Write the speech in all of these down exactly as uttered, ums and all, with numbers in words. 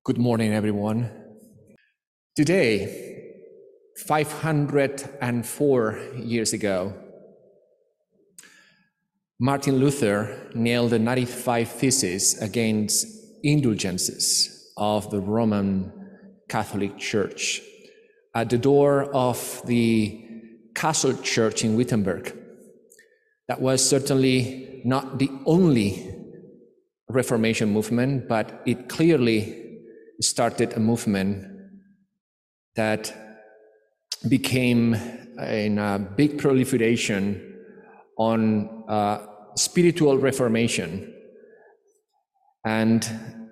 Good morning, everyone. Today, five hundred four years ago, Martin Luther nailed the ninety-five Theses against indulgences of the Roman Catholic Church at the door of the Castle Church in Wittenberg. That was certainly not the only Reformation movement, but it clearly started a movement that became in a big proliferation on uh, spiritual reformation. And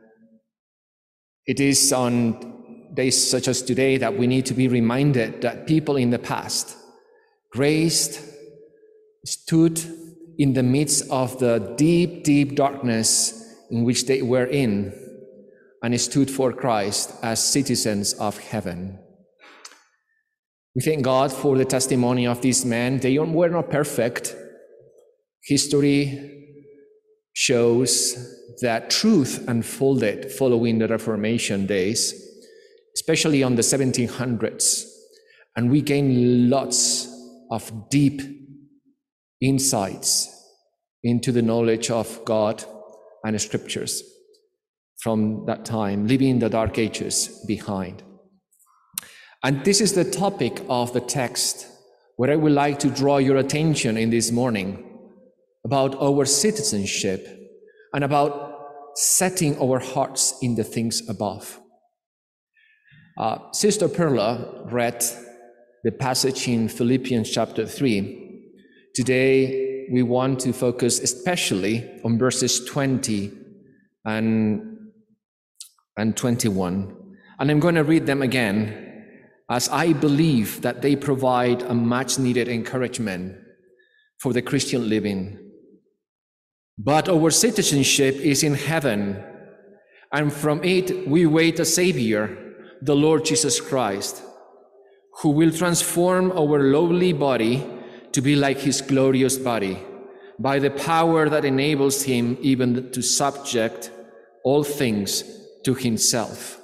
it is on days such as today that we need to be reminded that people in the past graced, stood in the midst of the deep, deep darkness in which they were in, and stood for Christ as citizens of heaven. We thank God for the testimony of these men. They were not perfect. History shows that truth unfolded following the Reformation days, especially on the seventeen hundreds, and we gained lots of deep insights into the knowledge of God and the Scriptures from that time, leaving the Dark Ages behind. And this is the topic of the text where I would like to draw your attention in this morning about our citizenship and about setting our hearts in the things above. Uh, Sister Perla read the passage in Philippians chapter three. Today, we want to focus especially on verses twenty and and twenty-one. And I'm going to read them again, as I believe that they provide a much needed encouragement for the Christian living. But our citizenship is in heaven, and from it we wait a Savior, the Lord Jesus Christ, who will transform our lowly body to be like his glorious body, by the power that enables him even to subject all things to himself.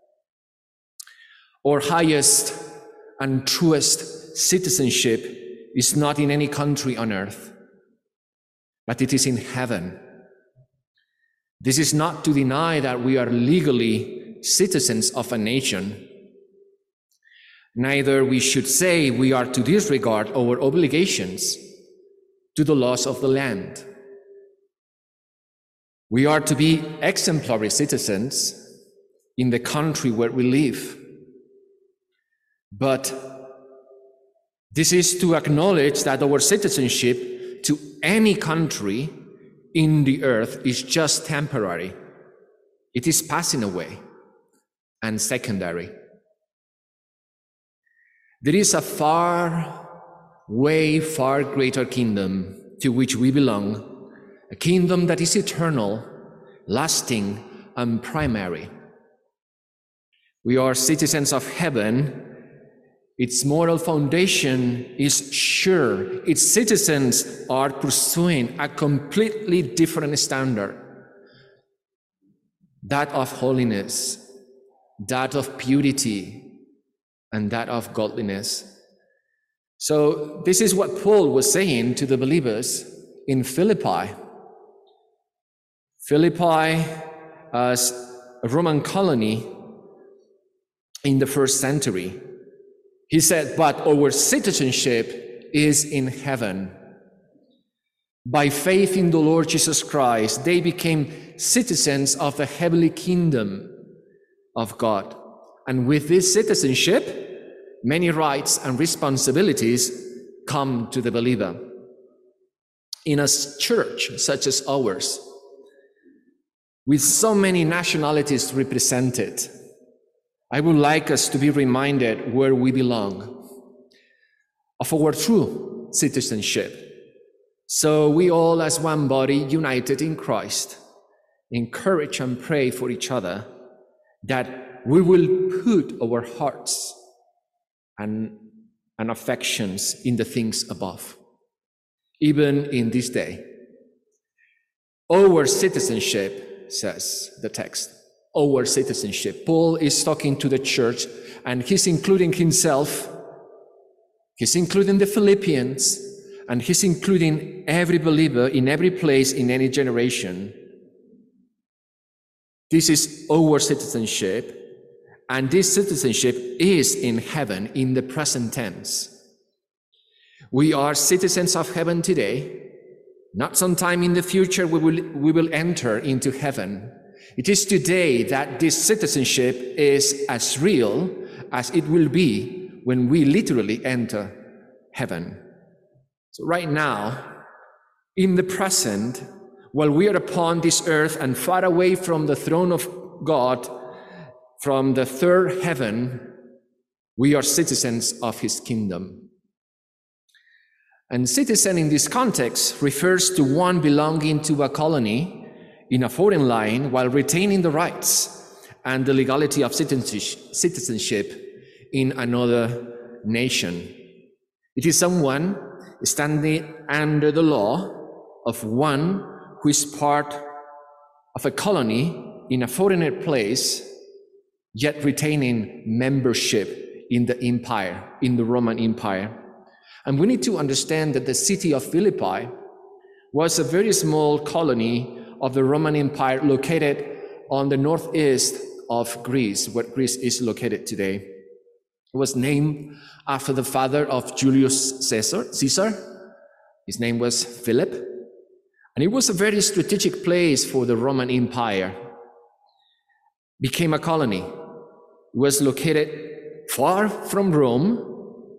Our highest and truest citizenship is not in any country on earth, but it is in heaven. This is not to deny that we are legally citizens of a nation. Neither we should say we are to disregard our obligations to the laws of the land. We are to be exemplary citizens in the country where we live. But this is to acknowledge that our citizenship to any country in the earth is just temporary. It is passing away and secondary. There is a far, way far greater kingdom to which we belong, a kingdom that is eternal, lasting, and primary. We are citizens of heaven. Its moral foundation is sure. Its citizens are pursuing a completely different standard, that of holiness, that of purity, and that of godliness. So this is what Paul was saying to the believers in Philippi. Philippi, as a Roman colony in the first century, he said, but our citizenship is in heaven. By faith in the Lord Jesus Christ, they became citizens of the heavenly kingdom of God. And with this citizenship, many rights and responsibilities come to the believer. In a church such as ours, with so many nationalities represented, I would like us to be reminded where we belong, of our true citizenship. So we all as one body, united in Christ, encourage and pray for each other that we will put our hearts and, and affections in the things above, even in this day. Our citizenship, says the text, our citizenship. Paul is talking to the church, and he's including himself, he's including the Philippians, and he's including every believer in every place, in any generation. This is our citizenship, and this citizenship is in heaven in the present tense. We are citizens of heaven today. Not sometime in the future we will, we will enter into heaven. It is today that this citizenship is as real as it will be when we literally enter heaven. So right now, in the present, while we are upon this earth and far away from the throne of God, from the third heaven, we are citizens of his kingdom. And citizen in this context refers to one belonging to a colony in a foreign land while retaining the rights and the legality of citizenship in another nation. It is someone standing under the law of one who is part of a colony in a foreigner place, yet retaining membership in the empire, in the Roman Empire. And we need to understand that the city of Philippi was a very small colony of the Roman Empire located on the northeast of Greece, where Greece is located today. It was named after the father of Julius Caesar. Caesar. His name was Philip. And it was a very strategic place for the Roman Empire. Became a colony. It was located far from Rome,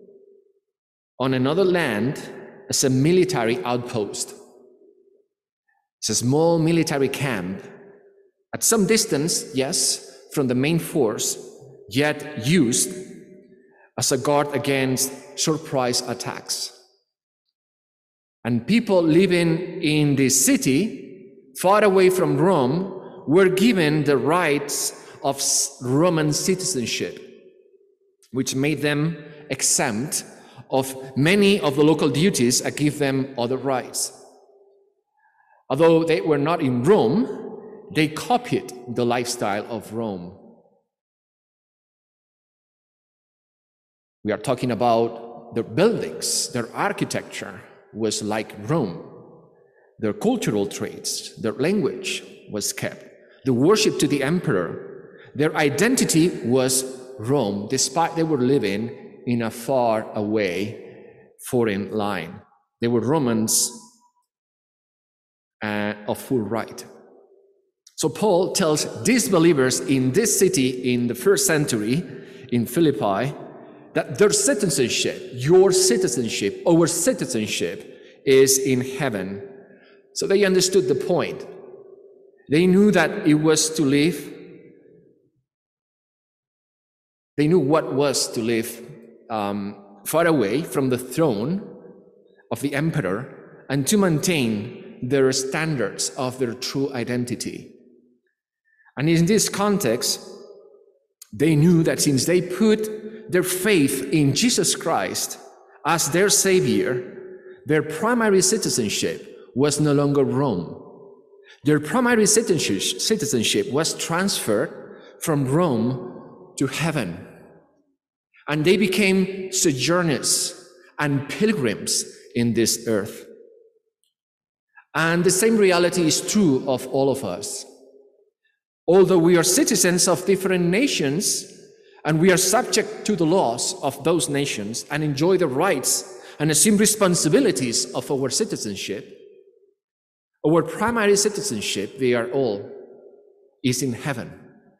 on another land, as a military outpost. It's a small military camp, at some distance, yes, from the main force, yet used as a guard against surprise attacks. And people living in this city, far away from Rome, were given the rights of Roman citizenship, which made them exempt of many of the local duties and give them other rights. Although they were not in Rome, they copied the lifestyle of Rome. We are talking about their buildings, their architecture was like Rome. Their cultural traits, their language was kept. The worship to the emperor, their identity was Rome, despite they were living in a far away foreign line. They were Romans uh, of full right. So Paul tells these believers in this city in the first century, in Philippi, that their citizenship, your citizenship, our citizenship is in heaven. So they understood the point. They knew that it was to live. They knew what was to live um, far away from the throne of the emperor and to maintain their standards of their true identity. And in this context, they knew that since they put their faith in Jesus Christ as their Savior, their primary citizenship was no longer Rome. Their primary citizenship was transferred from Rome to heaven. And they became sojourners and pilgrims in this earth. And the same reality is true of all of us. Although we are citizens of different nations, and we are subject to the laws of those nations and enjoy the rights and assume responsibilities of our citizenship, our primary citizenship, they are all, is in heaven.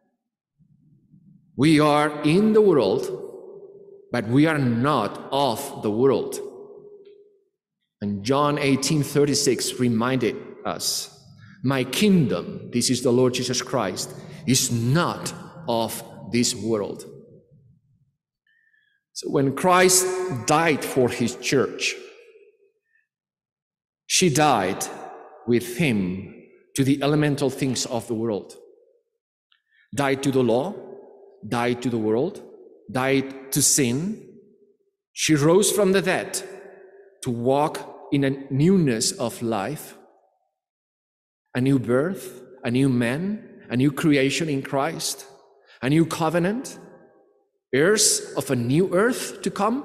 We are in the world, but we are not of the world. And John eighteen thirty-six reminded us, my kingdom, this is the Lord Jesus Christ, is not of this world. So when Christ died for his church, she died with him to the elemental things of the world. Died to the law, died to the world, died to sin. She rose from the dead to walk in a newness of life, a new birth, a new man, a new creation in Christ, a new covenant, heirs of a new earth to come?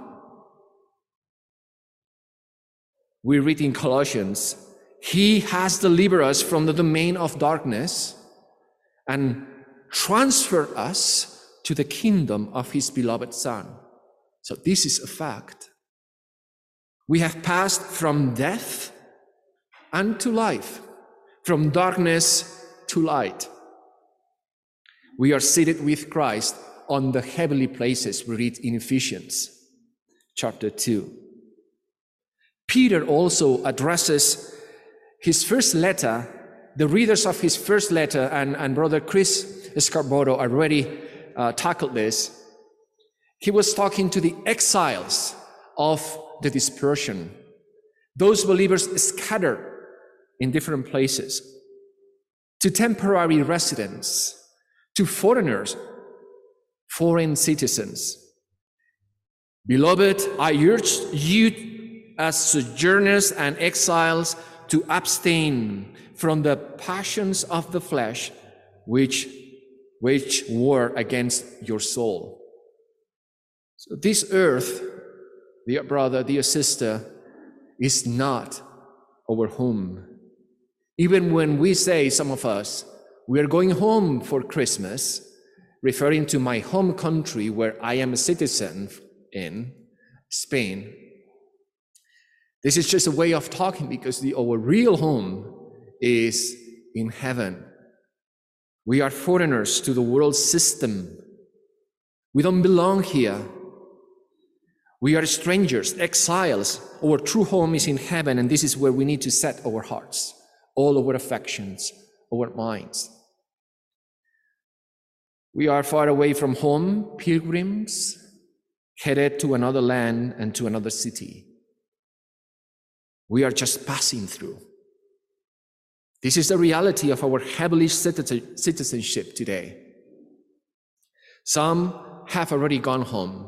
We read in Colossians, he has delivered us from the domain of darkness and transferred us to the kingdom of his beloved Son. So this is a fact. We have passed from death unto life, from darkness to light. We are seated with Christ on the heavenly places, we read in Ephesians chapter two. Peter also addresses his first letter, the readers of his first letter, and, and Brother Chris Scarborough already uh, tackled this. He was talking to the exiles of the dispersion, those believers scattered in different places, to temporary residents, to foreigners, foreign citizens. Beloved, I urge you as sojourners and exiles to abstain from the passions of the flesh which wage war against your soul. So this earth, dear brother, dear sister, is not our home. Even when we say, some of us, we are going home for Christmas, referring to my home country where I am a citizen in, Spain, this is just a way of talking because the, our real home is in heaven. We are foreigners to the world system. We don't belong here. We are strangers, exiles. Our true home is in heaven, and this is where we need to set our hearts, all our affections, our minds. We are far away from home, pilgrims, headed to another land and to another city. We are just passing through. This is the reality of our heavenly citizenship today. Some have already gone home.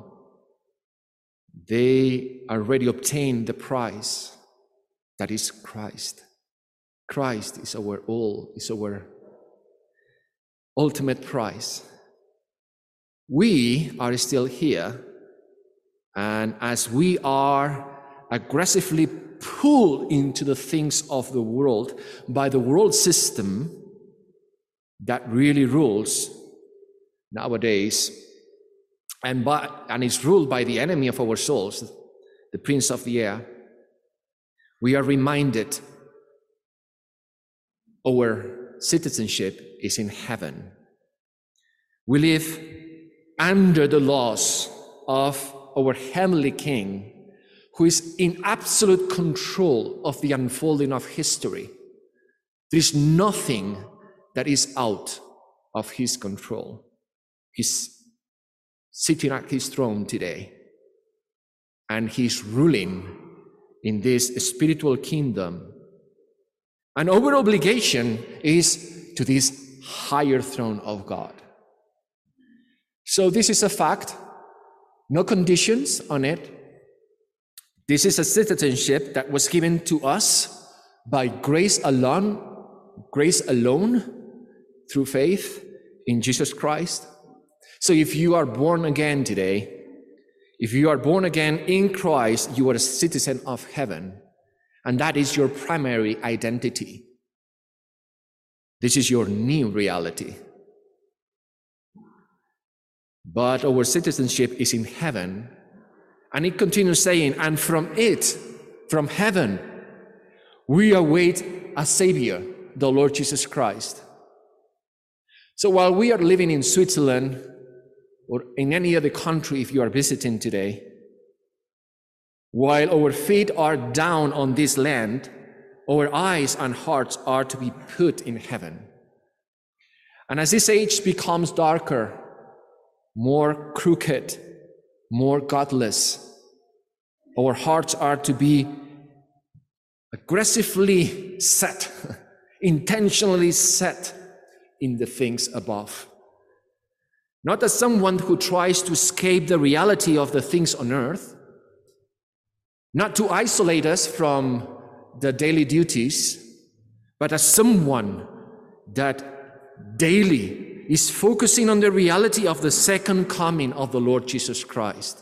They already obtained the prize that is Christ. Christ is our all, is our ultimate prize. We are still here, and as we are aggressively pulled into the things of the world by the world system that really rules nowadays, and, by, and is ruled by the enemy of our souls, the prince of the air, we are reminded our citizenship is in heaven. We live under the laws of our heavenly King, who is in absolute control of the unfolding of history. There is nothing that is out of his control. He's sitting at his throne today, and he's ruling in this spiritual kingdom. And our obligation is to this higher throne of God. So this is a fact, no conditions on it. This is a citizenship that was given to us by grace alone, grace alone, through faith in Jesus Christ. So if you are born again today, if you are born again in Christ, you are a citizen of heaven, and that is your primary identity. This is your new reality. But our citizenship is in heaven, and it continues saying, and from it, from heaven, we await a Savior, the Lord Jesus Christ. So while we are living in Switzerland, or in any other country if you are visiting today, while our feet are down on this land, our eyes and hearts are to be put in heaven. And as this age becomes darker, more crooked, more godless, our hearts are to be aggressively set, intentionally set in the things above. Not as someone who tries to escape the reality of the things on earth, not to isolate us from the daily duties, but as someone that daily is focusing on the reality of the second coming of the Lord Jesus Christ.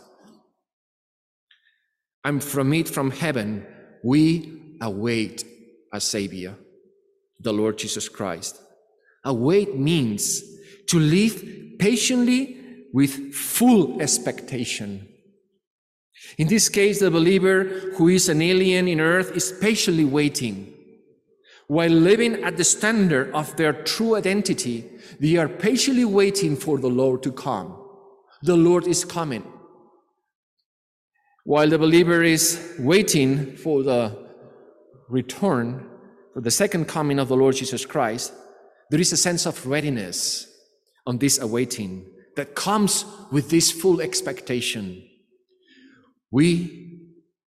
And from it, from heaven, we await a Savior, the Lord Jesus Christ. Await means to live patiently with full expectation. In this case, the believer who is an alien in earth is patiently waiting. While living at the standard of their true identity, they are patiently waiting for the Lord to come. The Lord is coming. While the believer is waiting for the return, for the second coming of the Lord Jesus Christ, there is a sense of readiness on this awaiting that comes with this full expectation. We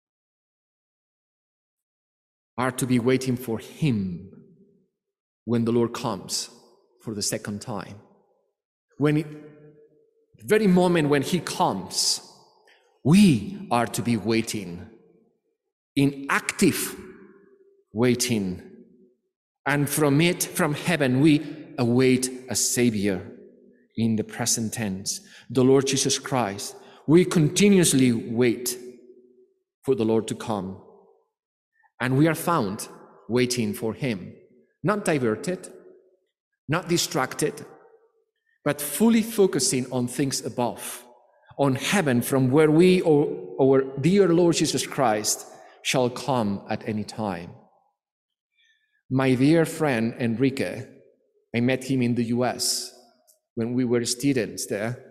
are to be waiting for him when the Lord comes for the second time. When it, the very moment when he comes, we are to be waiting, in active waiting. And from it, from heaven, we await a Savior in the present tense, the Lord Jesus Christ. We continuously wait for the Lord to come. And we are found waiting for him, not diverted, not distracted, but fully focusing on things above, on heaven, from where we, or our dear Lord Jesus Christ, shall come at any time. My dear friend Enrique, I met him in the U S when we were students there.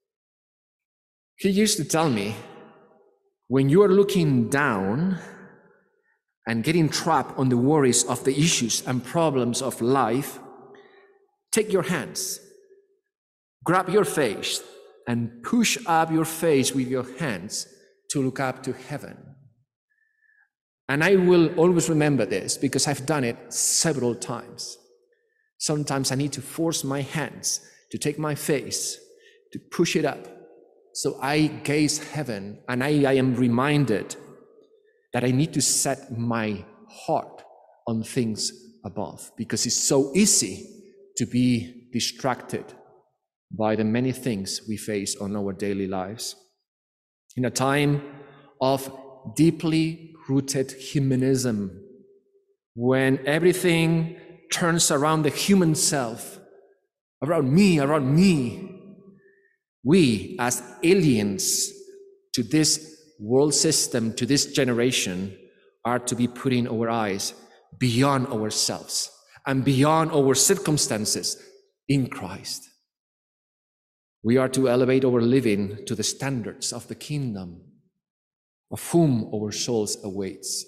He used to tell me, when you are looking down and getting trapped on the worries of the issues and problems of life, take your hands, grab your face, and push up your face with your hands to look up to heaven. And I will always remember this because I've done it several times. Sometimes I need to force my hands to take my face, to push it up. So I gaze heaven, and I, I am reminded that I need to set my heart on things above, because it's so easy to be distracted by the many things we face on our daily lives. In a time of deeply rooted humanism, when everything turns around the human self, around me, around me, we as aliens to this world system, to this generation, are to be putting our eyes beyond ourselves and beyond our circumstances in Christ. We are to elevate our living to the standards of the kingdom, of whom our souls awaits.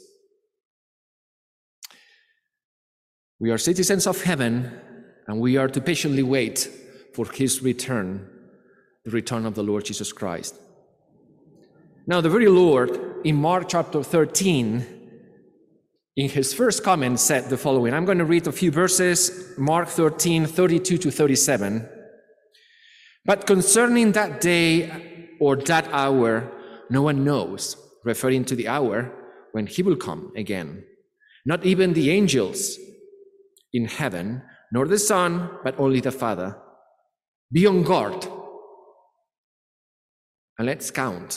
We are citizens of heaven, and we are to patiently wait for his return, the return of the Lord Jesus Christ. Now, the very Lord, in Mark chapter thirteen, in his first comment, said the following. I'm going to read a few verses, Mark thirteen, thirty-two to thirty-seven. But concerning that day or that hour, no one knows, referring to the hour when he will come again. Not even the angels in heaven, nor the Son, but only the Father. Be on guard. And let's count.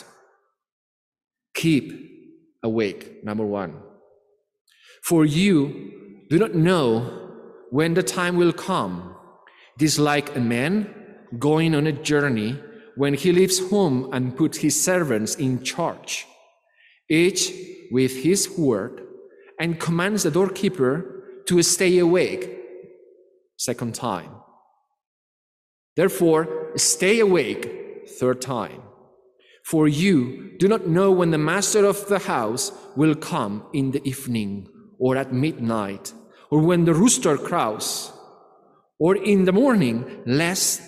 Keep awake, number one. For you do not know when the time will come. It is like a man going on a journey when he leaves home and puts his servants in charge, each with his word, and commands the doorkeeper to stay awake. Second time. Therefore, stay awake. Third time. For you do not know when the master of the house will come in the evening, or at midnight, or when the rooster crows, or in the morning, lest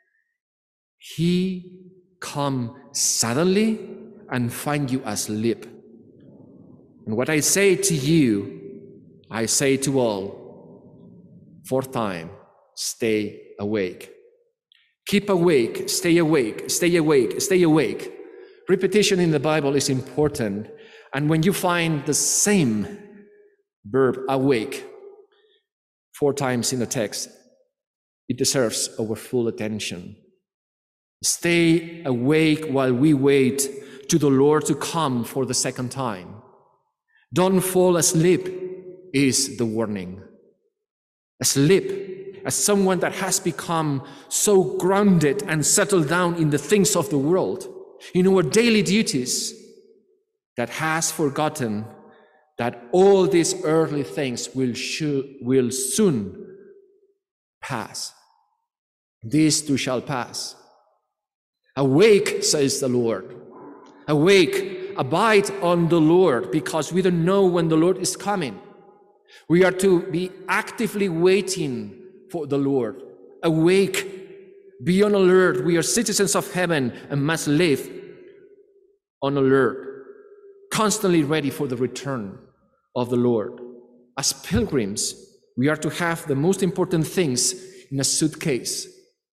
he come suddenly and find you asleep. And what I say to you, I say to all. Fourth time, stay awake. Keep awake, stay awake, stay awake, stay awake. Repetition in the Bible is important. And when you find the same verb, awake, four times in the text, it deserves our full attention. Stay awake while we wait to the Lord to come for the second time. Don't fall asleep is the warning. Asleep as someone that has become so grounded and settled down in the things of the world, in our daily duties, that has forgotten that all these earthly things will, sh- will soon pass. These too shall pass. Awake, says the Lord. Awake, abide on the Lord, because we don't know when the Lord is coming. We are to be actively waiting for the Lord. Awake, be on alert. We are citizens of heaven and must live on alert, constantly ready for the return of the Lord. As pilgrims, we are to have the most important things in a suitcase,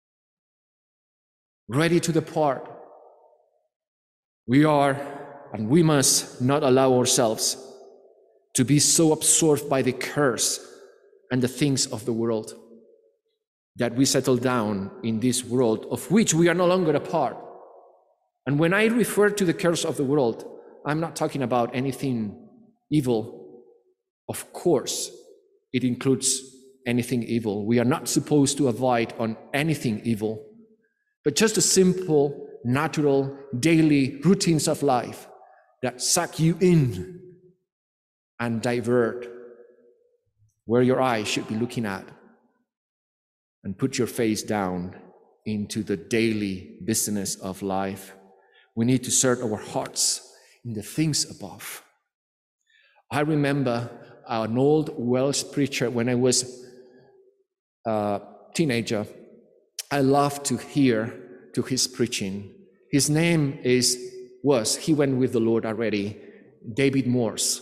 ready to depart. We are, and we must not allow ourselves to be so absorbed by the curse and the things of the world that we settle down in this world of which we are no longer a part. And when I refer to the curse of the world, I'm not talking about anything evil. Of course, it includes anything evil. We are not supposed to avoid on anything evil, but just a simple, natural, daily routines of life that suck you in and divert where your eyes should be looking at, and put your face down into the daily business of life. We need to set our hearts in the things above. I remember an old Welsh preacher when I was a teenager. I loved to hear to his preaching. His name is, was, he went with the Lord already, David Morse.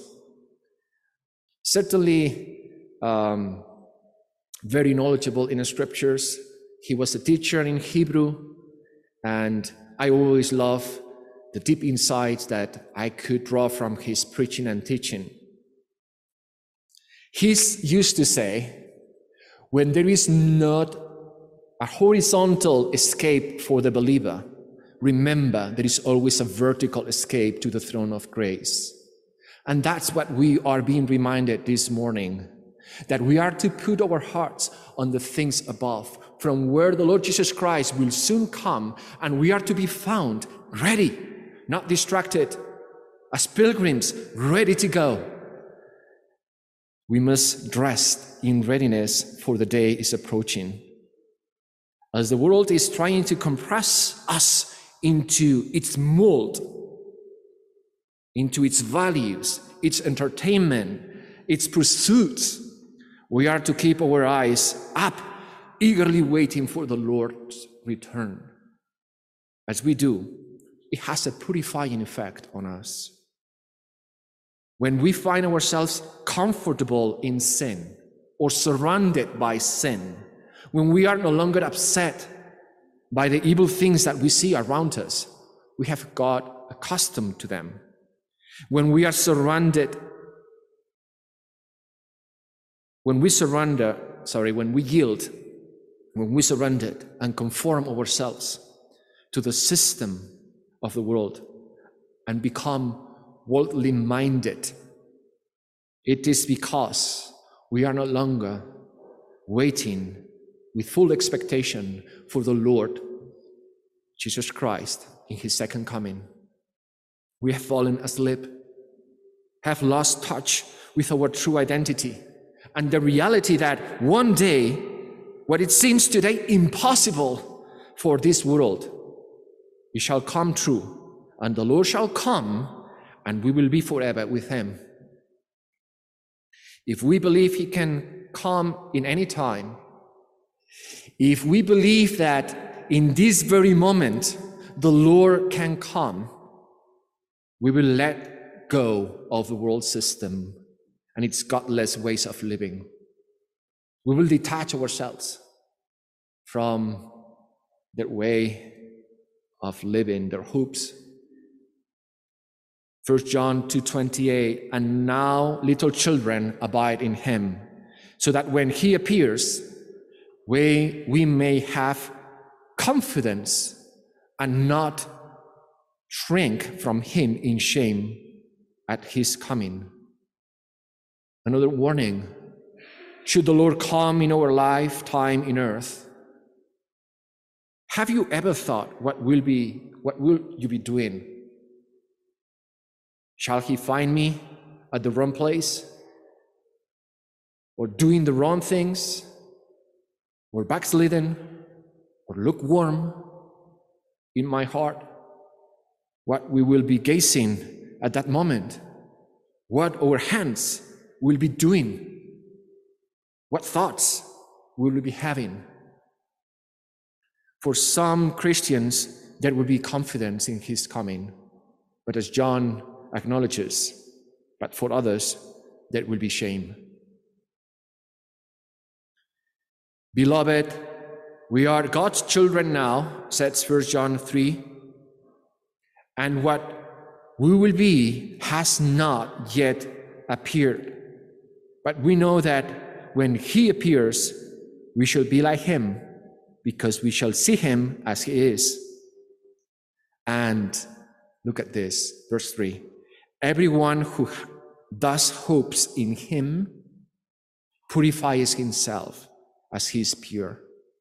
Certainly um, very knowledgeable in the scriptures. He was a teacher in Hebrew, and I always love the deep insights that I could draw from his preaching and teaching. He used to say, when there is not a horizontal escape for the believer, remember there is always a vertical escape to the throne of grace. And that's what we are being reminded this morning, that we are to put our hearts on the things above, from where the Lord Jesus Christ will soon come, and we are to be found ready, not distracted, as pilgrims ready to go. We must dress in readiness, for the day is approaching. As the world is trying to compress us into its mold, into its values, its entertainment, its pursuits, we are to keep our eyes up, eagerly waiting for the Lord's return. As we do, it has a purifying effect on us. When we find ourselves comfortable in sin or surrounded by sin, when we are no longer upset by the evil things that we see around us, we have got accustomed to them. When we are surrounded, when we surrender, sorry, when we yield, when we surrender and conform ourselves to the system of the world and become worldly minded, it is because we are no longer waiting with full expectation for the Lord Jesus Christ in his second coming. We have fallen asleep, have lost touch with our true identity, and the reality that one day, what it seems today impossible for this world, it shall come true, and the Lord shall come, and we will be forever with him. If we believe he can come in any time, if we believe that in this very moment the Lord can come, we will let go of the world system and its godless ways of living. We will detach ourselves from their way of living, their hopes. First John two twenty-eight, and now little children abide in him, so that when he appears, where we may have confidence and not shrink from him in shame at his coming. Another warning, should the Lord come in our lifetime in earth, have you ever thought what will be, what will you be doing? Shall he find me at the wrong place? Or doing the wrong things? Or backslidden? Or lukewarm in my heart? What we will be gazing at that moment? What our hands will be doing? What thoughts will we be having? For some Christians, there will be confidence in his coming. But as John acknowledges, but for others, there will be shame. Beloved, we are God's children now, says First John three, and what we will be has not yet appeared. But we know that when he appears, we shall be like him, because we shall see him as he is. And look at this, verse three. Everyone who thus hopes in him purifies himself as he is pure.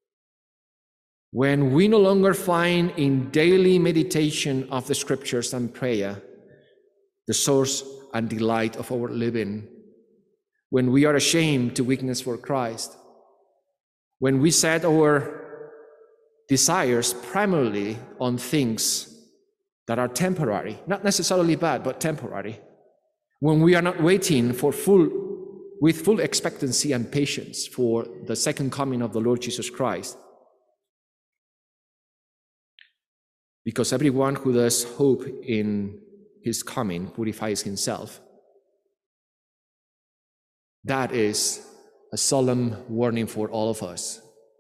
When we no longer find in daily meditation of the scriptures and prayer the source and delight of our living, when we are ashamed to witness for Christ, when we set our desires primarily on things that are temporary, not necessarily bad, but temporary, when we are not waiting for full, with full expectancy and patience for the second coming of the Lord Jesus Christ, because everyone who does hope in his coming purifies himself. That is a solemn warning for all of us.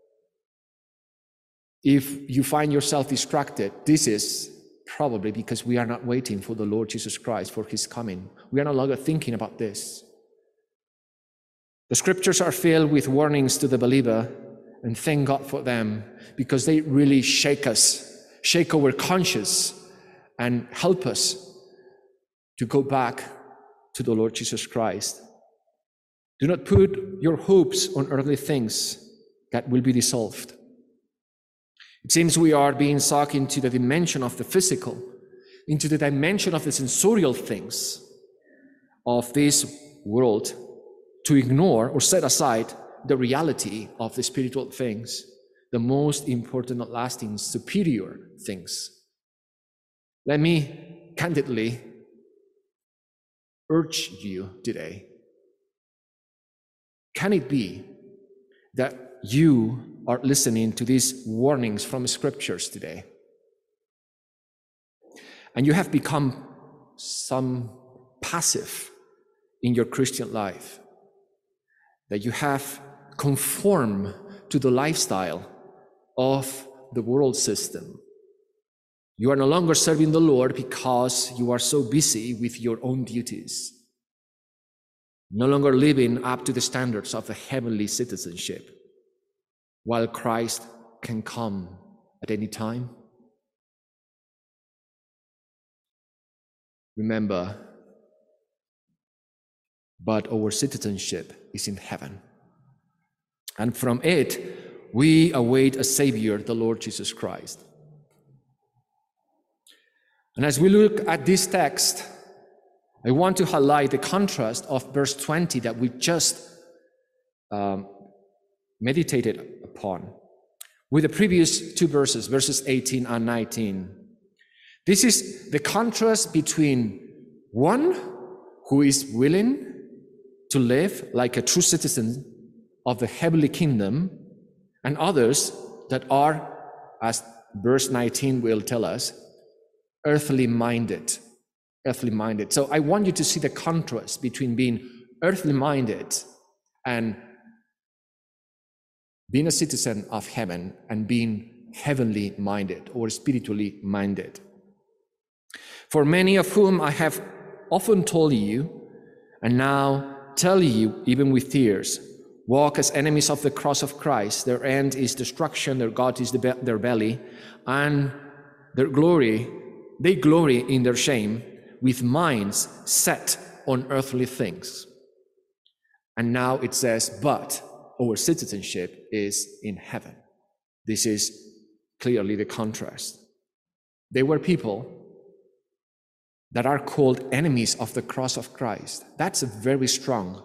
If you find yourself distracted, this is probably because we are not waiting for the Lord Jesus Christ for his coming. We are no longer thinking about this. The scriptures are filled with warnings to the believer, and thank God for them, because they really shake us, shake our conscience, and help us to go back to the Lord Jesus Christ. Do not put your hopes on earthly things that will be dissolved. It seems we are being sucked into the dimension of the physical, into the dimension of the sensorial things of this world, to ignore or set aside the reality of the spiritual things, the most important, lasting, superior things. Let me candidly urge you today, can it be that you are listening to these warnings from scriptures today, and you have become some passive in your Christian life, that you have conformed to the lifestyle of the world system? You are no longer serving the Lord because you are so busy with your own duties, no longer living up to the standards of the heavenly citizenship, while Christ can come at any time. Remember, but our citizenship is in heaven, and from it we await a Savior, the Lord Jesus Christ. And as we look at this text, I want to highlight the contrast of verse twenty that we just um, meditated upon with the previous two verses, verses eighteen and nineteen. This is the contrast between one who is willing to live like a true citizen of the heavenly kingdom, and others that are, as verse nineteen will tell us, earthly minded. Earthly minded. So I want you to see the contrast between being earthly minded and being a citizen of heaven and being heavenly minded or spiritually minded. For many of whom I have often told you, and now tell you even with tears, walk as enemies of the cross of Christ. Their end is destruction, their God is the be- their belly, and their glory, they glory in their shame with minds set on earthly things. And now it says, but our citizenship is in heaven. This is clearly the contrast. They were people that are called enemies of the cross of Christ. That's a very strong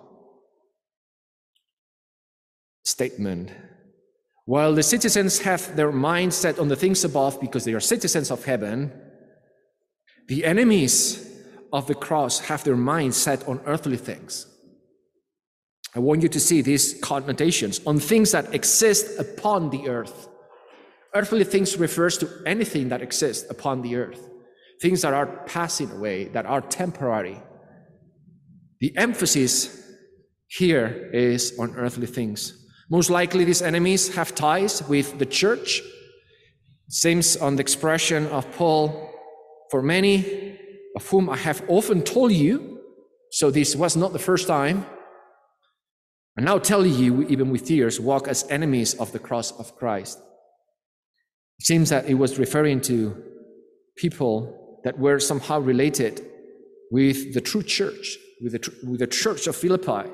statement. While the citizens have their minds set on the things above because they are citizens of heaven, the enemies of the cross have their minds set on earthly things. I want you to see these connotations on things that exist upon the earth. Earthly things refers to anything that exists upon the earth, things that are passing away, that are temporary. The emphasis here is on earthly things. Most likely these enemies have ties with the church. It seems on the expression of Paul, for many of whom I have often told you, so this was not the first time, I now tell you, even with tears, walk as enemies of the cross of Christ. It seems that it was referring to people that were somehow related with the true church, with the, with the church of Philippi.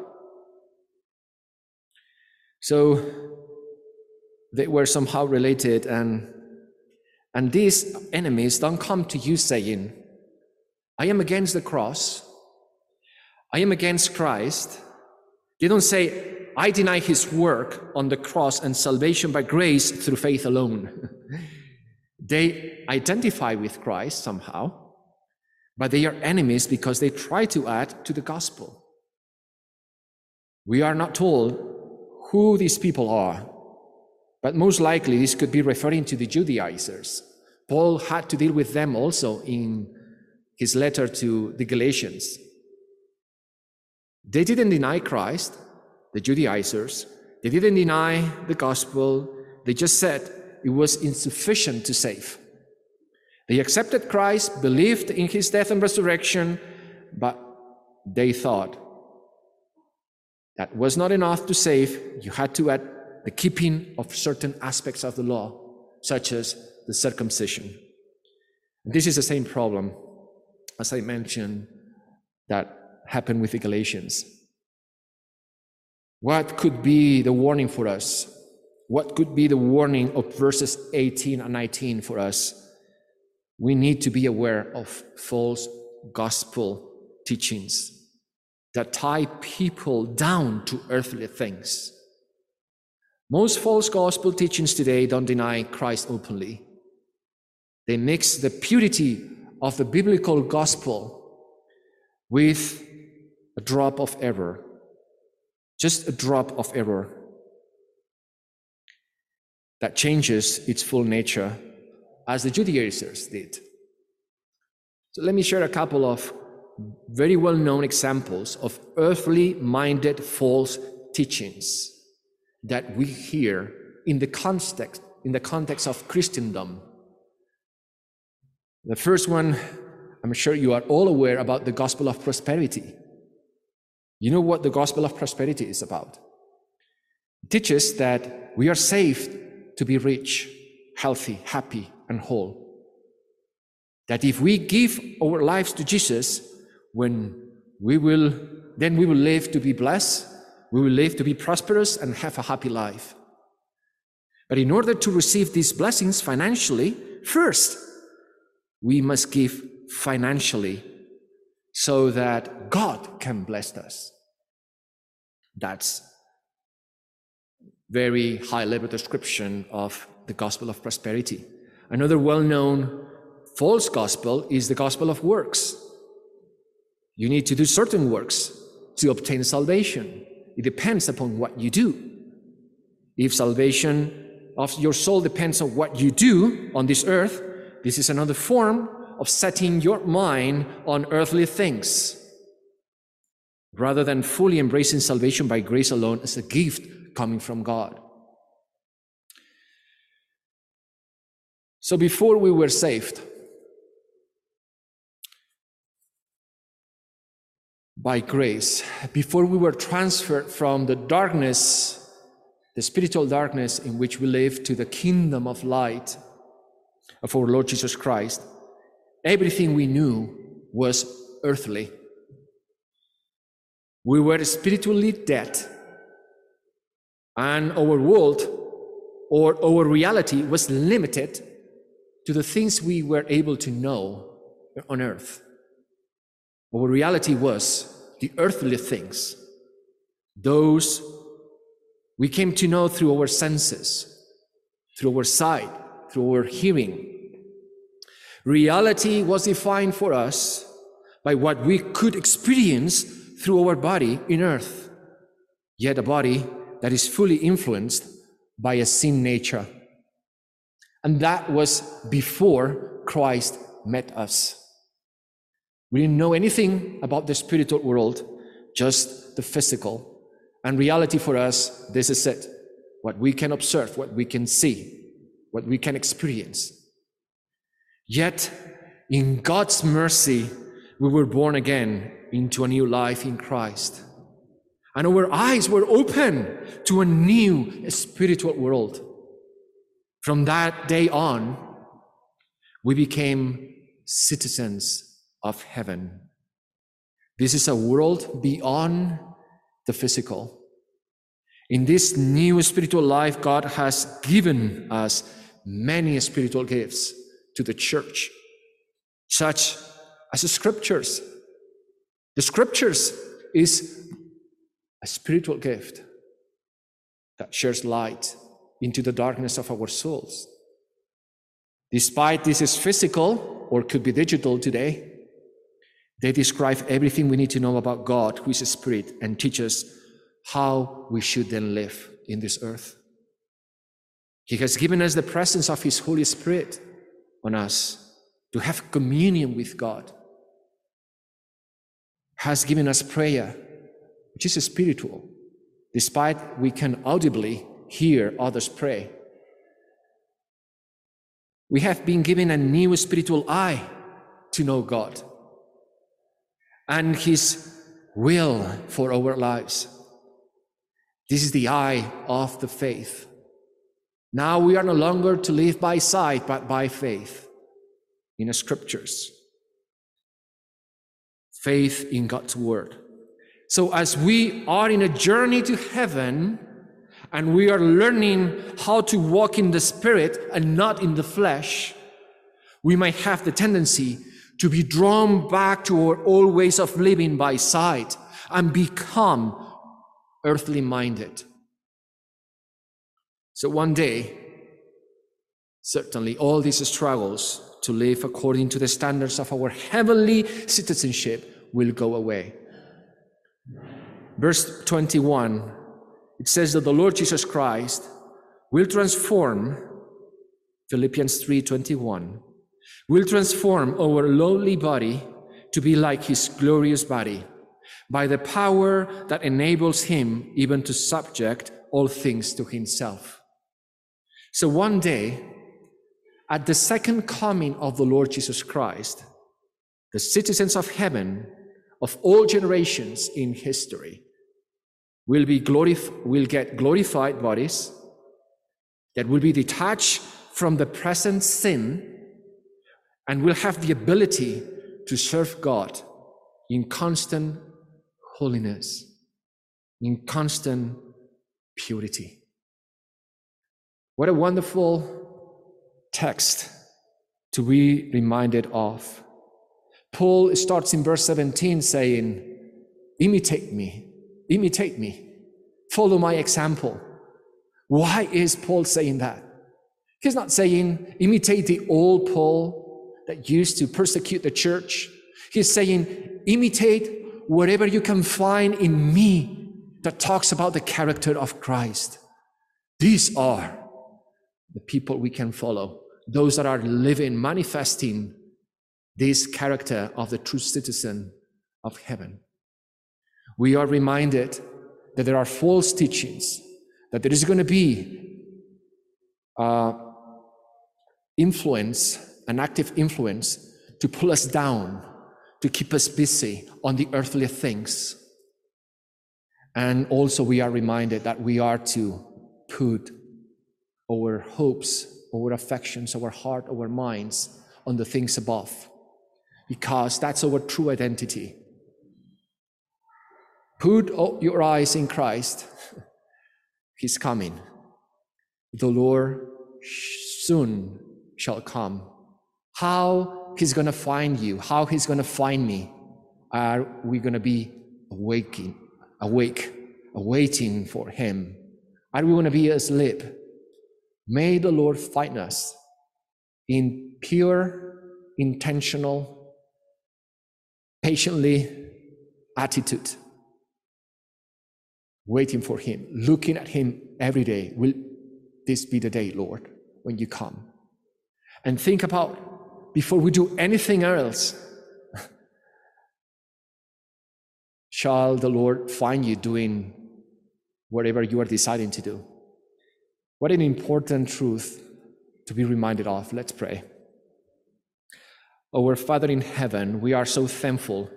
So they were somehow related, and, and these enemies don't come to you saying, I am against the cross, I am against Christ. They don't say, I deny his work on the cross and salvation by grace through faith alone. They identify with Christ somehow, but they are enemies because they try to add to the gospel. We are not told who these people are, but most likely this could be referring to the Judaizers. Paul had to deal with them also in his letter to the Galatians. They didn't deny Christ, the Judaizers. They didn't deny the gospel. They just said it was insufficient to save. They accepted Christ, believed in his death and resurrection, but they thought that was not enough to save. You had to add the keeping of certain aspects of the law, such as the circumcision. This is the same problem, as I mentioned, that happened with the Galatians. What could be the warning for us? What could be the warning of verses eighteen and nineteen for us? We need to be aware of false gospel teachings that tie people down to earthly things. Most false gospel teachings today don't deny Christ openly. They mix the purity of the biblical gospel with a drop of error, just a drop of error that changes its full nature, as the Judaizers did. So let me share a couple of very well-known examples of earthly-minded false teachings that we hear in the context, in the context of Christendom. The first one, I'm sure you are all aware about the gospel of prosperity. You know what the gospel of prosperity is about? It teaches that we are saved to be rich, healthy, happy, and whole. That if we give our lives to Jesus, when we will, then we will live to be blessed, we will live to be prosperous and have a happy life. But in order to receive these blessings financially, first, we must give financially so that God can bless us. That's very high-level description of the gospel of prosperity. Another well-known false gospel is the gospel of works. You need to do certain works to obtain salvation. It depends upon what you do. If salvation of your soul depends on what you do on this earth, this is another form of setting your mind on earthly things, rather than fully embracing salvation by grace alone as a gift coming from God. So before we were saved, by grace, before we were transferred from the darkness, the spiritual darkness in which we live, to the kingdom of light of our Lord Jesus Christ, everything we knew was earthly. We were spiritually dead, and our world or our reality was limited to the things we were able to know on earth. Our reality was the earthly things, those we came to know through our senses, through our sight, through our hearing. Reality was defined for us by what we could experience through our body in earth, yet a body that is fully influenced by a sin nature. And that was before Christ met us. We didn't know anything about the spiritual world, just the physical. And reality for us, this is it. What we can observe, what we can see, what we can experience. Yet, in God's mercy, we were born again into a new life in Christ. And our eyes were open to a new spiritual world. From that day on, we became citizens of heaven. This is a world beyond the physical. In this new spiritual life, God has given us many spiritual gifts to the church, such as the scriptures. The scriptures is a spiritual gift that shares light into the darkness of our souls. Despite this is physical or could be digital today, they describe everything we need to know about God, who is a spirit, and teach us how we should then live in this earth. He has given us the presence of his Holy Spirit on us to have communion with God. Has given us prayer, which is spiritual, despite we can audibly hear others pray. We have been given a new spiritual eye to know God and his will for our lives. This is the eye of the faith. Now we are no longer to live by sight, but by faith in the scriptures. Faith in God's word. So as we are in a journey to heaven, and we are learning how to walk in the spirit and not in the flesh, we might have the tendency to be drawn back to our old ways of living by sight and become earthly minded. So one day, certainly all these struggles to live according to the standards of our heavenly citizenship will go away. Verse twenty-one, it says that the Lord Jesus Christ will transform, Philippians three twenty-one, will transform our lowly body to be like his glorious body by the power that enables him even to subject all things to himself. So one day, at the second coming of the Lord Jesus Christ, the citizens of heaven of all generations in history will be glorif- will get glorified bodies that will be detached from the present sin and will have the ability to serve God in constant holiness, in constant purity. What a wonderful text to be reminded of. Paul starts in verse seventeen saying, imitate me, imitate me, follow my example. Why is Paul saying that? He's not saying, imitate the old Paul that used to persecute the church. He's saying, imitate whatever you can find in me that talks about the character of Christ. These are the people we can follow, those that are living, manifesting this character of the true citizen of heaven. We are reminded that there are false teachings, that there is going to be uh, influence, an active influence to pull us down, to keep us busy on the earthly things. And also we are reminded that we are to put our hopes, our affections, our heart, our minds on the things above, because that's our true identity. Put your eyes in Christ. He's coming. The Lord soon shall come. How he's going to find you, how he's going to find me, are we going to be awaking, awake, awaiting for him? Are we going to be asleep? May the Lord find us in pure, intentional, patiently attitude, waiting for him, looking at him every day. Will this be the day, Lord, when you come? And think about, before we do anything else, shall the Lord find you doing whatever you are deciding to do? What an important truth to be reminded of. Let's pray. Our Father in heaven, we are so thankful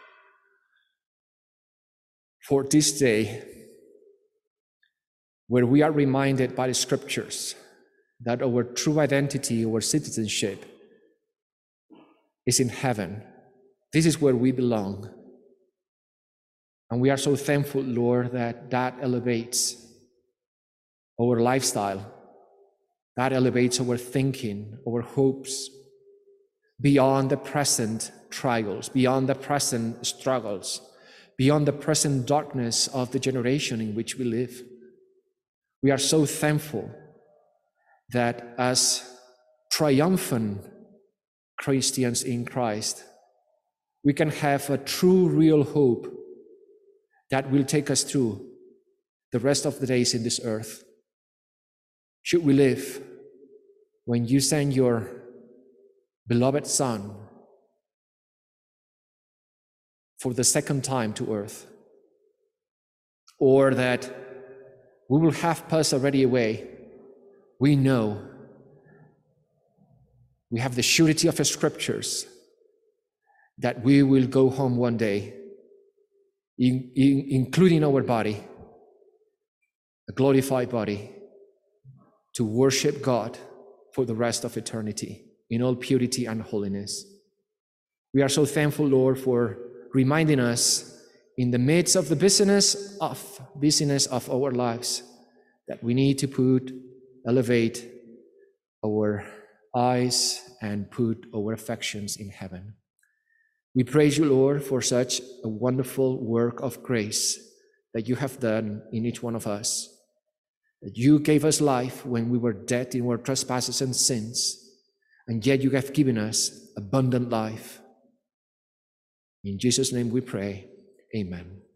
for this day where we are reminded by the scriptures that our true identity, our citizenship is in heaven. This is where we belong. And we are so thankful, Lord, that that elevates our lifestyle, that elevates our thinking, our hopes, beyond the present trials, beyond the present struggles, beyond the present darkness of the generation in which we live. We are so thankful that as triumphant Christians in Christ, we can have a true, real hope that will take us through the rest of the days in this earth. Should we live when you send your beloved Son for the second time to earth, or that we will have passed already away, we know we have the surety of the scriptures that we will go home one day, in, in, including our body, a glorified body, to worship God for the rest of eternity in all purity and holiness. We are so thankful, Lord, for reminding us in the midst of the busyness of busyness of our lives that we need to put, elevate our eyes and put our affections in heaven. We praise you, Lord, for such a wonderful work of grace that you have done in each one of us. That you gave us life when we were dead in our trespasses and sins, and yet you have given us abundant life. In Jesus' name we pray, amen.